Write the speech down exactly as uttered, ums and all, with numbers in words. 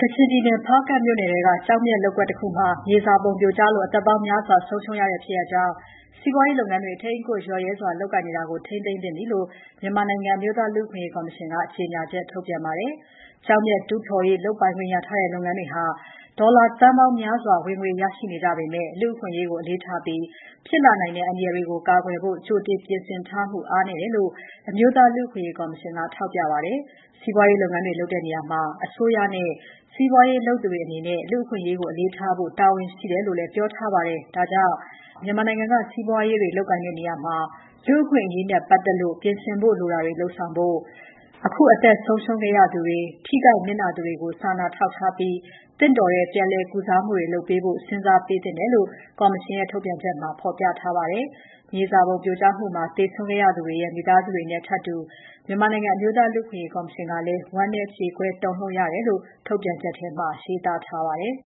ချင်ပြည်နယ် ဖားကန့်မြို့နယ်ထဲက ကျောက်မျက်လုပ်ကွက်တခုမှာ မြေစာပုံပြိုကျလို့ အသက်ပေါင်းများစွာ ဆုံးရှုံးရတဲ့ဖြစ်ရပ်ကြောင့် စီးပွားရေးလုပ်ငန်းတွေ အထိန်းအကွပ် လျော့ရဲစွာ လုပ်ကိုင်နေတာကို ထိန်းသိမ်းသင့်ပြီလို့ မြန်မာနိုင်ငံ အမျိုးသားလူ့အခွင့်အရေးကော်မရှင်က ကြေညာချက်ထုတ်ပြန်ပါတယ်။ ကျောက်မျက်တူးဖော်ရေး လုပ်ပိုင်ခွင့်ရထားတဲ့ လုပ်ငန်းတွေဟာ ဒေါ်လာသန်းပေါင်းများစွာ ဝင်ငွေရရှိနေကြပေမဲ့ လူ့အခွင့်အရေးကို အလေးထားပြီး ဖြစ်လာနိုင်တဲ့ အန္တရာယ်တွေကို ကာကွယ်ဖို့ ကြိုတင်ပြင်ဆင်ထားမှု အားနည်းတယ်လို့ အမျိုးသားလူ့အခွင့်အရေးကော်မရှင်က ထောက်ပြပါတယ်။ စီးပွားရေးလုပ်ငန်းတွေ လုပ်တဲ့နေရာမှာ အစိုးရနဲ့ စီးပွားရေးလုပ်သူတွေအနေနဲ့ လူ့အခွင့်အရေးကို အလေးထားဖို့ တာဝန်ရှိတယ်လို့လည်း ပြောထားပါတယ်။ ဒါကြောင့် မြန်မာနိုင်ငံက စီးပွားရေးတွေ လုပ်ကိုင်တဲ့နေရာမှာ လူ့အခွင့်အရေးနဲ့ ပတ်သက်လို့ ပြင်ဆင်ဖို့လိုတာတွေ လုပ်ဆောင်ဖို့၊ အခုအသက်ဆုံးရှုံးခဲ့ရသူတွေ၊ ထိခိုက်နစ်နာသူတွေကို စာနာထောက်ထားပြီး သင့်တော်တဲ့ ပြန်လည်ကုစားမှုတွေ လုပ်ပေးဖို့ စဉ်းစားပေးသင့်တယ်လို့ ကော်မရှင်ရဲ့ ထုတ်ပြန်ချက်မှာ ဖော်ပြထားပါတယ်။ မြေစာပုံပြိုကျမှုမှာ သေဆုံးခဲ့ရသူတွေရဲ့ မိသားစုတွေနဲ့ ထပ်တူ မြန်မာနိုင်ငံ အမျိုးသားလူ့အခွင့်အရေးကော်မရှင်ကလည်း ဝမ်းနည်းကြေကွဲ တုန်လှုပ်ရတယ်လို့ ထုတ်ပြန်ချက်ထဲမှာ ရေးသားထားပါတယ်။